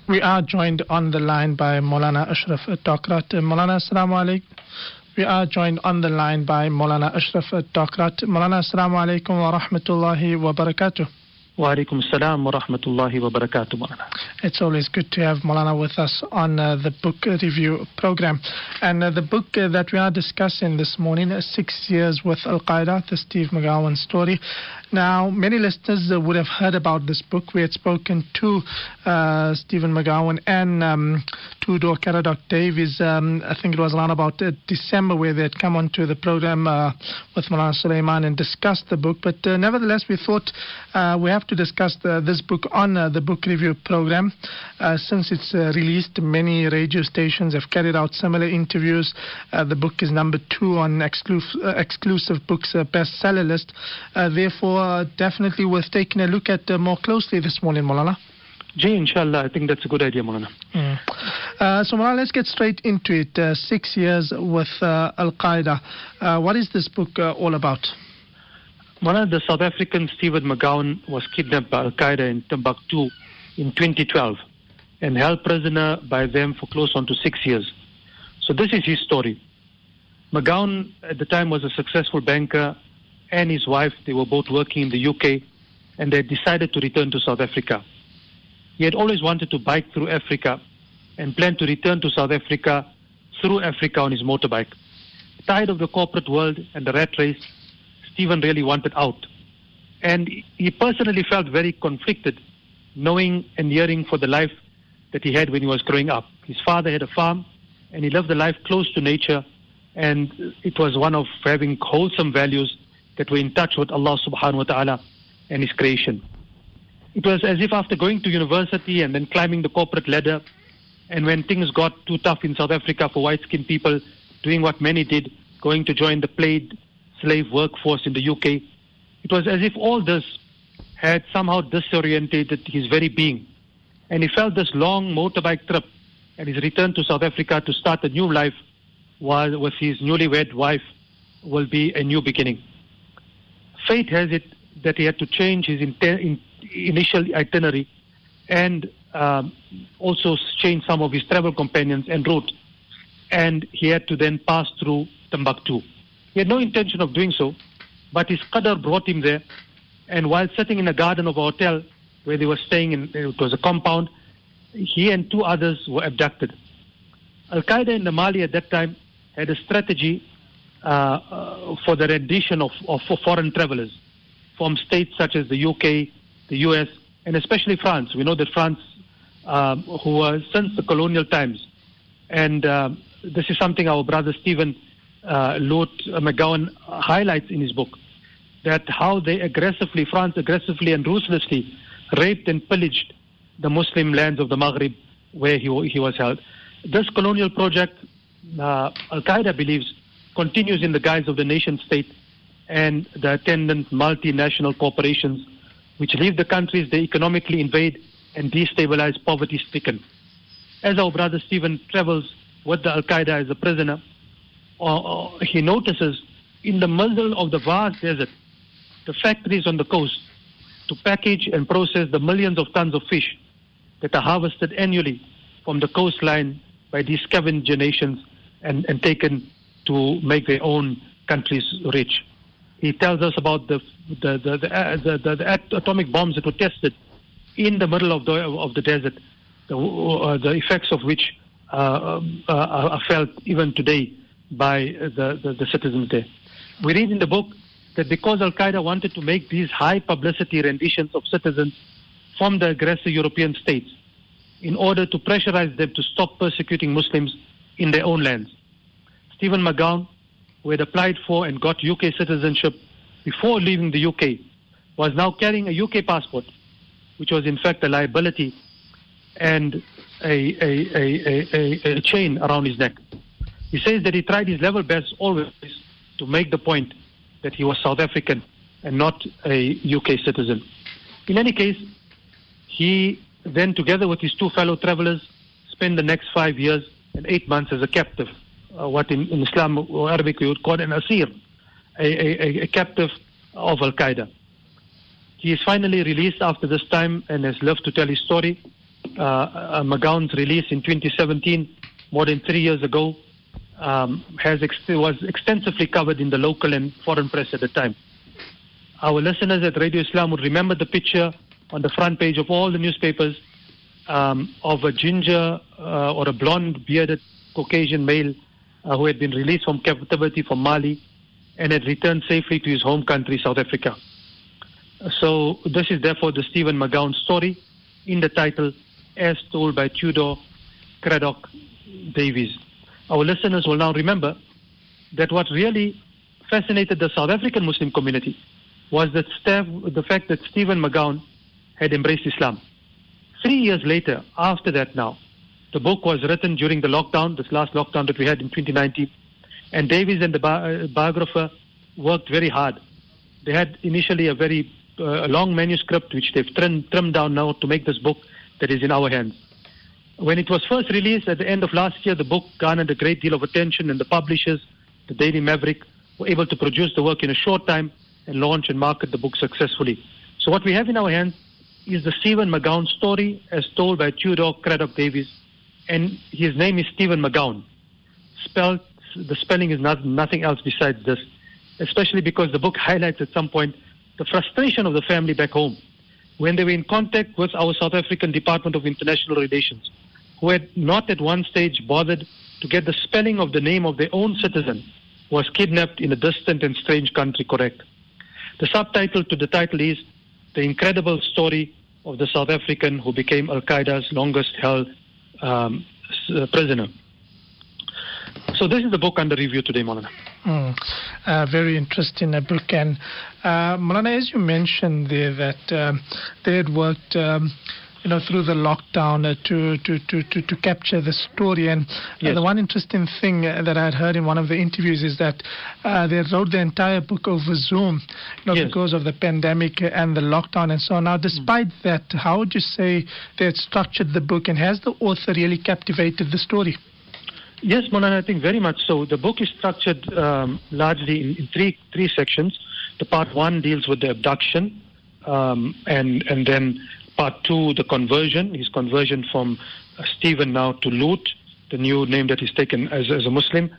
We are joined on the line by Maulana Ashraf Tokrat. Maulana, assalamu alaikum. We are joined on the line by Maulana Ashraf Tokrat. Maulana, assalamu alaikum wa rahmatullahi wa barakatuh. Wa alaikum assalam wa rahmatullahi wa barakatuh, Maulana. It's always good to have Maulana with us on the book review program. And the book that we are discussing this morning, 6 Years with Al-Qaeda, the Steve McGowan story. Now, many listeners would have heard about this book. We had spoken to Stephen McGowan and to Dr. Caradoc Davies. I think it was around about December where they had come onto the program with Maulana Sulaiman and discussed the book. But nevertheless, we thought we have to discuss this book on the book review program. Since it's released, many radio stations have carried out similar interviews. The book is number 2 on exclusive books bestseller list. Therefore, definitely worth taking a look at more closely this morning, Maulana. Jay, inshallah, I think that's a good idea, Maulana. So, Maulana, let's get straight into it. 6 years with Al-Qaeda. What is this book all about? Maulana, the South African Stephen McGowan was kidnapped by Al-Qaeda in Timbuktu in 2012 and held prisoner by them for close on to 6 years. So this is his story. McGowan at the time was a successful banker, and his wife, they were both working in the UK, and they decided to return to South Africa. He had always wanted to bike through Africa and planned to return to South Africa through Africa on his motorbike. Tired of the corporate world and the rat race, Stephen really wanted out. And he personally felt very conflicted, knowing and yearning for the life that he had when he was growing up. His father had a farm, and he lived a life close to nature, and it was one of having wholesome values that were in touch with Allah subhanahu wa ta'ala and His creation. It was as if after going to university and then climbing the corporate ladder, and when things got too tough in South Africa for white-skinned people, doing what many did, going to join the paid slave workforce in the UK, it was as if all this had somehow disorientated his very being. And he felt this long motorbike trip and his return to South Africa to start a new life while with his newlywed wife will be a new beginning. Fate has it that he had to change his initial itinerary and also change some of his travel companions and route. And he had to then pass through Timbuktu. He had no intention of doing so, but his qadar brought him there. And while sitting in a garden of a hotel where they were staying, it was a compound, he and 2 others were abducted. Al-Qaeda in Mali at that time had a strategy for the rendition of foreign travelers from states such as the UK, the US, and especially France. We know that France, who were since the colonial times, and this is something our brother Stephen Lord McGowan highlights in his book, that how France aggressively and ruthlessly raped and pillaged the Muslim lands of the Maghrib where he was held. This colonial project, Al-Qaeda believes, continues in the guise of the nation state and the attendant multinational corporations, which leave the countries they economically invade and destabilize poverty-stricken. As our brother Stephen travels with the Al-Qaeda as a prisoner, he notices in the middle of the vast desert, the factories on the coast to package and process the millions of tons of fish that are harvested annually from the coastline by these scavenger nations and taken to make their own countries rich. He tells us about the atomic bombs that were tested in the middle of the desert, the effects of which are felt even today by the citizens there. We read in the book that because Al-Qaeda wanted to make these high publicity renditions of citizens from the aggressor European states in order to pressurize them to stop persecuting Muslims in their own lands. Stephen McGowan, who had applied for and got UK citizenship before leaving the UK, was now carrying a UK passport, which was in fact a liability and a chain around his neck. He says that he tried his level best always to make the point that he was South African and not a UK citizen. In any case, he then, together with his 2 fellow travelers, spent the next 5 years and 8 months as a captive, what in Islam or Arabic we would call an asir, a captive of Al-Qaeda. He is finally released after this time and has lived to tell his story. McGowan's release in 2017, more than 3 years ago, was extensively covered in the local and foreign press at the time. Our listeners at Radio Islam would remember the picture on the front page of all the newspapers of a ginger or a blonde bearded Caucasian male who had been released from captivity from Mali and had returned safely to his home country, South Africa. So this is therefore the Stephen McGowan story in the title, as told by Tudor Craddock Davies. Our listeners will now remember that what really fascinated the South African Muslim community was the fact that Stephen McGowan had embraced Islam. 3 years later, after that now, the book was written during the lockdown, this last lockdown that we had in 2019, and Davies and the biographer worked very hard. They had initially a very long manuscript, which they've trimmed down now to make this book that is in our hands. When it was first released at the end of last year, the book garnered a great deal of attention, and the publishers, the Daily Maverick, were able to produce the work in a short time and launch and market the book successfully. So what we have in our hands is the Stephen McGowan story as told by Tudor Craddock Davies, and his name is Stephen McGowan. The spelling is nothing else besides this, especially because the book highlights at some point the frustration of the family back home when they were in contact with our South African Department of International Relations, who had not at one stage bothered to get the spelling of the name of their own citizen who was kidnapped in a distant and strange country correct. The subtitle to the title is The Incredible Story of the South African who became Al-Qaeda's longest held prisoner. So this is the book under review today, Maulana. Very interesting book. And Maulana, as you mentioned there that they had worked through the lockdown to capture the story. And yes. The one interesting thing that I had heard in one of the interviews is that they wrote the entire book over Zoom, yes. because of the pandemic and the lockdown and so on. Now, despite that, how would you say they had structured the book, and has the author really captivated the story? Yes, Maulana, I think very much so. The book is structured largely in three sections. The part one deals with the abduction, and then part two, the conversion, his conversion from Stephen now to Lut, the new name that he's taken as a Muslim,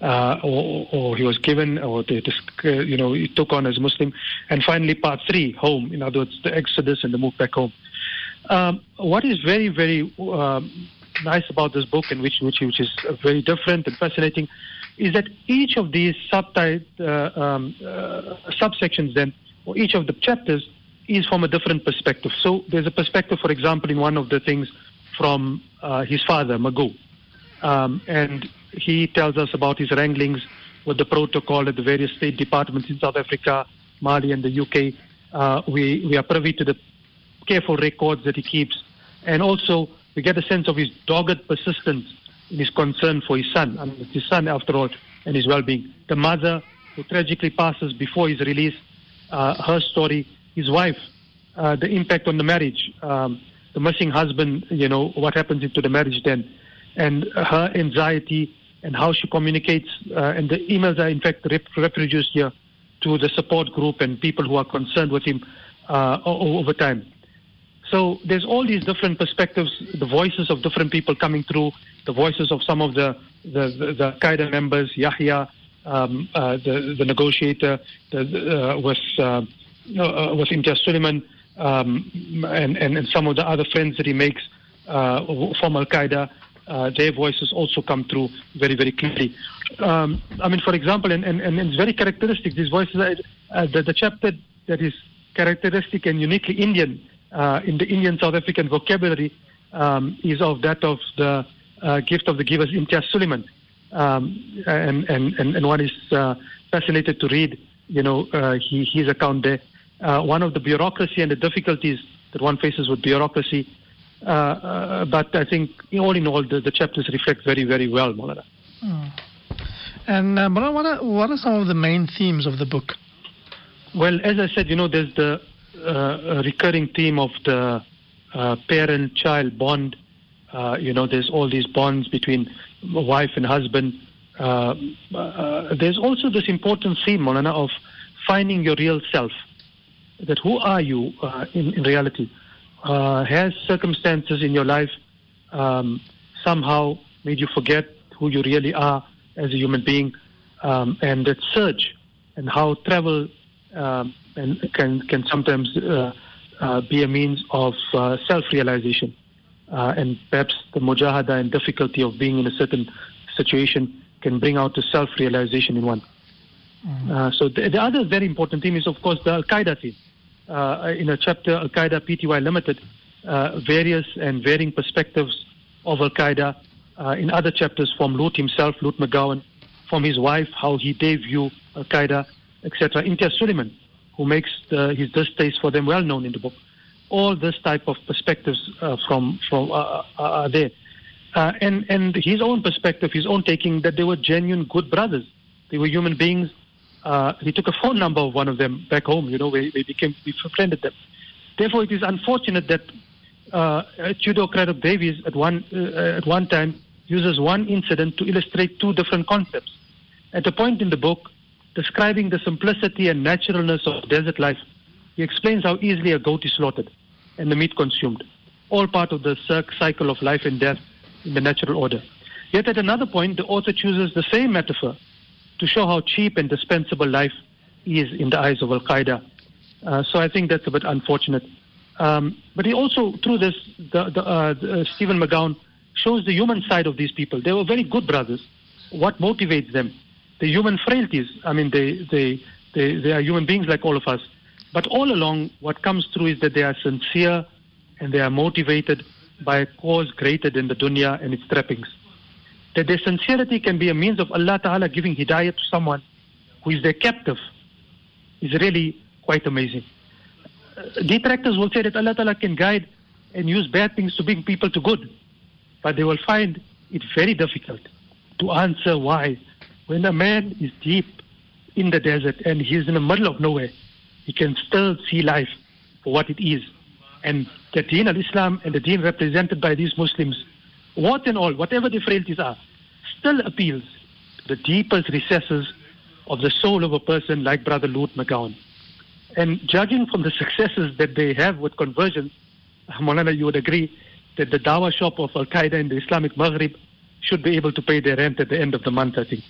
or he was given, or he took on as a Muslim. And finally, part three, home, in other words, the Exodus and the move back home. What is very, very nice about this book, and which is very different and fascinating, is that each of these subsections then, or each of the chapters, is from a different perspective. So there's a perspective, for example, in one of the things from his father, Magoo. And he tells us about his wranglings with the protocol at the various state departments in South Africa, Mali and the UK. We are privy to the careful records that he keeps. And also, we get a sense of his dogged persistence in his concern for his son. I mean, it's his son, after all, and his well-being. The mother, who tragically passes before his release, her story, his wife, the impact on the marriage, the missing husband, what happens into the marriage then, and her anxiety and how she communicates. And the emails are, in fact, reproduced here to the support group and people who are concerned with him over time. So there's all these different perspectives, the voices of different people coming through, the voices of some of the Qaeda members, Yahya, the negotiator with Imtiaz Sooliman, and some of the other friends that he makes from Al-Qaeda. Their voices also come through very, very clearly. For example, and it's very characteristic, these voices, the chapter that is characteristic and uniquely Indian, in the Indian South African vocabulary, is of that of the gift of the givers, Imtiaz Sooliman. And one is fascinated to read, his account there. One of the bureaucracy and the difficulties that one faces with bureaucracy. But I think, all in all, the chapters reflect very, very well, Maulana. And Maulana, what are some of the main themes of the book? Well, as I said, there's the recurring theme of the parent-child bond. There's all these bonds between wife and husband. There's also this important theme, Maulana, of finding your real self. That who are you in reality? has circumstances in your life somehow made you forget who you really are as a human being, and that surge and how travel and can sometimes be a means of self-realization, and perhaps the mujahada and difficulty of being in a certain situation can bring out the self-realization in one. So the other very important theme is, of course, the Al-Qaeda theme. In a chapter, Al-Qaeda Pty Limited, various and varying perspectives of Al-Qaeda. In other chapters, from Lut himself, Lut McGowan, from his wife, how he did view Al-Qaeda, etc. Imtiaz Sooliman, who makes his distaste for them well known in the book. All this type of perspectives are there. And his own perspective, his own taking, that they were genuine good brothers. They were human beings. He took a phone number of one of them back home, we befriended them. Therefore, it is unfortunate that Tudor Craddock Davies at one time uses one incident to illustrate two different concepts. At a point in the book, describing the simplicity and naturalness of desert life, he explains how easily a goat is slaughtered and the meat consumed, all part of the cycle of life and death in the natural order. Yet at another point, the author chooses the same metaphor to show how cheap and dispensable life is in the eyes of Al-Qaeda. So I think that's a bit unfortunate. But he also, through this, Stephen McGowan shows the human side of these people. They were very good brothers. What motivates them? The human frailties. I mean, they are human beings like all of us. But all along, what comes through is that they are sincere and they are motivated by a cause greater than the dunya and its trappings. That their sincerity can be a means of Allah Ta'ala giving hidayah to someone who is their captive is really quite amazing. Detractors will say that Allah Ta'ala can guide and use bad things to bring people to good. But they will find it very difficult to answer why. When a man is deep in the desert and he is in the middle of nowhere, he can still see life for what it is. And the Deen al-Islam and the Deen represented by these Muslims, what and all, whatever the frailties are, still appeals to the deepest recesses of the soul of a person like Brother Lut McGowan. And judging from the successes that they have with conversions, Maulana, you would agree that the dawah shop of Al-Qaeda in the Islamic Maghrib should be able to pay their rent at the end of the month, I think.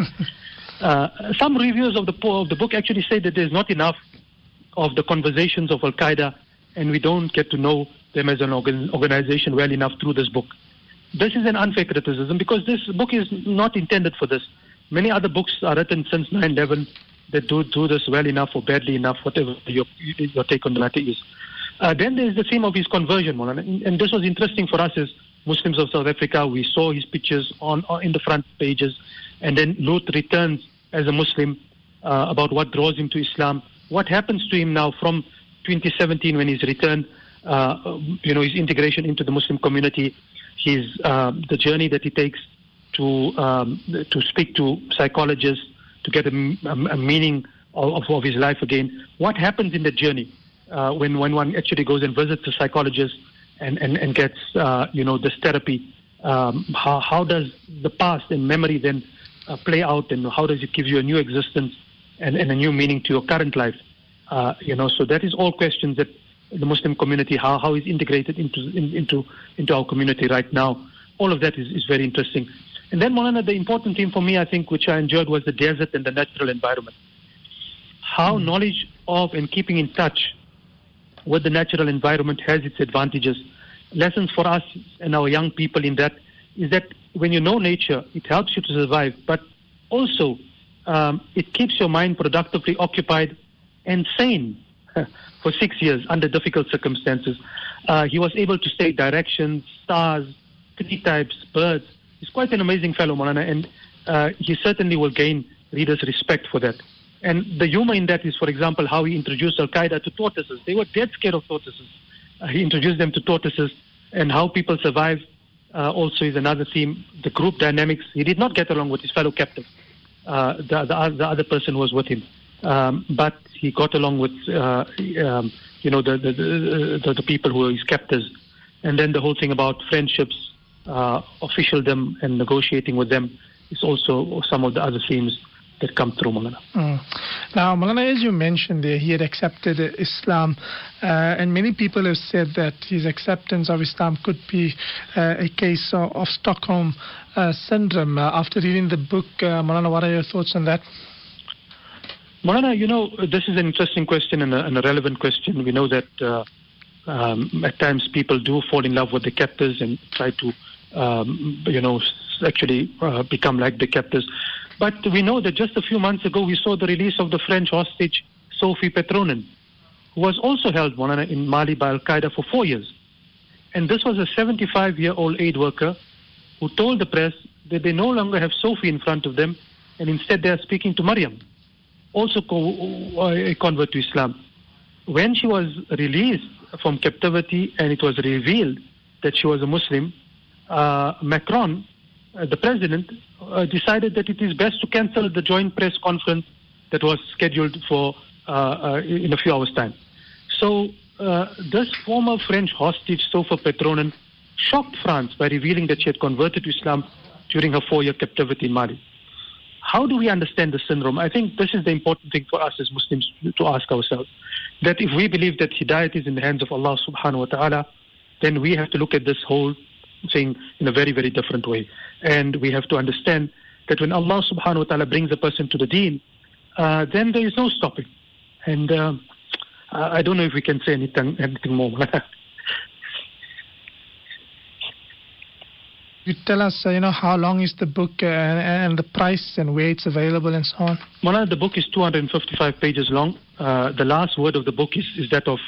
Some reviewers of the book actually say that there's not enough of the conversations of Al-Qaeda, and we don't get to know them as an organization well enough through this book. This is an unfair criticism because this book is not intended for this. Many other books are written since 9/11 that do this well enough or badly enough, whatever your take on the matter is. Then there is the theme of his conversion, Maulana. And this was interesting for us as Muslims of South Africa. We saw his pictures in the front pages. And then Lut returns as a Muslim, about what draws him to Islam. What happens to him now from 2017 when he's returned, his integration into the Muslim community, the journey that he takes to speak to psychologists, to get a meaning of his life again. What happens in the journey when one actually goes and visits a psychologist and gets this therapy? How does the past and memory then play out, and how does it give you a new existence and a new meaning to your current life? So that is all questions that the Muslim community, how is integrated into our community right now. All of that is very interesting. And then, Maulana, the important thing for me, I think, which I enjoyed, was the desert and the natural environment. How knowledge of and keeping in touch with the natural environment has its advantages. Lessons for us and our young people in that is that when you know nature, it helps you to survive, but also it keeps your mind productively occupied and sane for 6 years under difficult circumstances. He was able to state directions, stars, tree types, birds. He's quite an amazing fellow, Maulana, and he certainly will gain readers' respect for that. And the humor in that is, for example, how he introduced Al-Qaeda to tortoises. They were dead scared of tortoises. He introduced them to tortoises, and how people survive also is another theme. The group dynamics. He did not get along with his fellow captive, the other person who was with him. But he got along with, the people who were his captors. And then the whole thing about friendships, officialdom, and negotiating with them is also some of the other themes that come through, Maulana. Now, Maulana, as you mentioned there, he had accepted Islam, and many people have said that his acceptance of Islam could be a case of Stockholm syndrome. After reading the book, Maulana, what are your thoughts on that? Maulana, this is an interesting question and a relevant question. We know that at times people do fall in love with the captors and try to, actually become like the captors. But we know that just a few months ago we saw the release of the French hostage Sophie Petronen, who was also held, Maulana, in Mali by Al-Qaeda for 4 years. And this was a 75-year-old aid worker who told the press that they no longer have Sophie in front of them, and instead they are speaking to Maryam, also a convert to Islam. When she was released from captivity and it was revealed that she was a Muslim, Macron, the president, decided that it is best to cancel the joint press conference that was scheduled for in a few hours' time. So this former French hostage, Sophie Petronen, shocked France by revealing that she had converted to Islam during her 4-year captivity in Mali. How do we understand the syndrome? I think this is the important thing for us as Muslims to ask ourselves. That if we believe that Hidayat is in the hands of Allah subhanahu wa ta'ala, then we have to look at this whole thing in a very, very different way. And we have to understand that when Allah subhanahu wa ta'ala brings a person to the deen, then there is no stopping. And I don't know if we can say anything more. You tell us, how long is the book and the price and where it's available and so on? Maulana, the book is 255 pages long. The last word of the book is that of,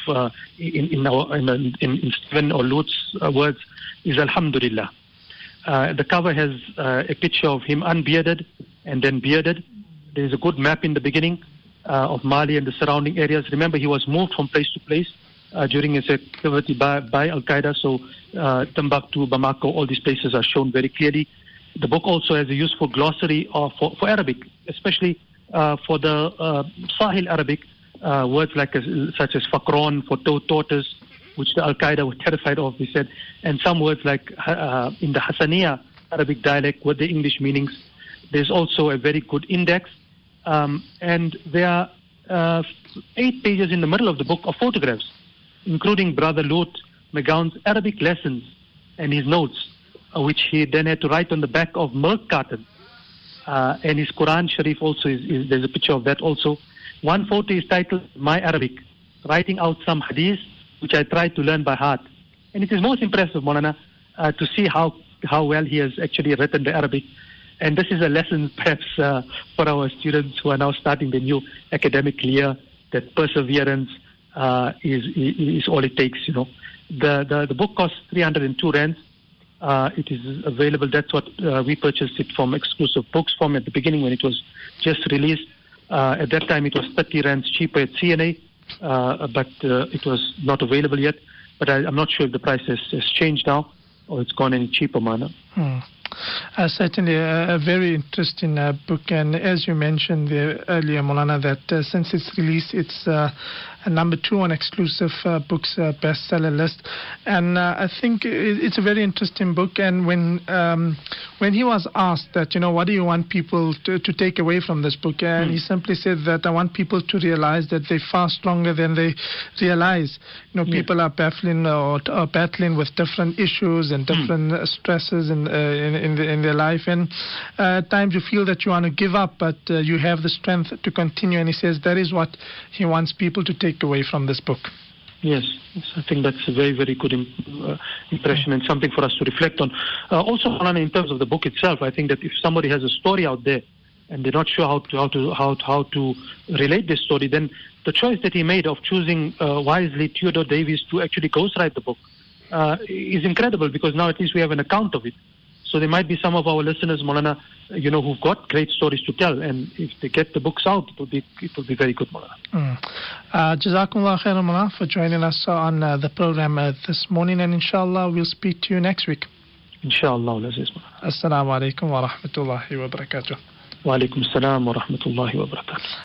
in Stephen or Lut's words, is Alhamdulillah. The cover has a picture of him unbearded and then bearded. There is a good map in the beginning of Mali and the surrounding areas. Remember, he was moved from place to place during his activity by Al-Qaeda. So Timbuktu, Bamako, all these places are shown very clearly. The book also has a useful glossary for Arabic, especially for the Sahil Arabic, words such as Fakron for tortoise, which the Al-Qaeda were terrified of, we said, and some words like in the Hassaniya Arabic dialect with the English meanings. There's also a very good index, and there are 8 pages in the middle of the book of photographs, including Brother Lut McGowan's Arabic lessons and his notes, which he then had to write on the back of milk carton. And his Quran Sharif also, there's a picture of that also. One photo is titled My Arabic, writing out some hadith, which I tried to learn by heart. And it is most impressive, Maulana, to see how well he has actually written the Arabic. And this is a lesson perhaps for our students who are now starting the new academic year, that perseverance is all it takes, The book costs 302 rands. It is available. That's what we purchased it from Exclusive Books from at the beginning when it was just released. At that time, it was 30 rands cheaper at CNA, but it was not available yet. But I'm not sure if the price has changed now or it's gone any cheaper, Mana. Certainly a very interesting book, and as you mentioned earlier, Maulana, that since its release, it's number 2 on Exclusive Books bestseller list, and I think it's a very interesting book. And when he was asked that, what do you want people to take away from this book, and he simply said that I want people to realize that they're far stronger than they realize. People are battling with different issues and different stresses in their life, and at times you feel that you want to give up, but you have the strength to continue. And he says that is what he wants people to take away from this book. Yes, I think that's a very, very good impression and something for us to reflect on. Also, in terms of the book itself, I think that if somebody has a story out there and they're not sure how to relate this story, then the choice that he made of choosing wisely Theodore Davies to actually ghostwrite the book is incredible, because now at least we have an account of it. So there might be some of our listeners, Maulana, who've got great stories to tell, and if they get the books out, it will be very good, Maulana. Jazakumullah khairan, Maulana, for joining us on the program this morning, and inshallah we'll speak to you next week. Inshallah, Aziz. Assalamu alaikum wa rahmatullahi wa barakatuh. Wa alaikum assalam wa rahmatullahi wa barakatuh.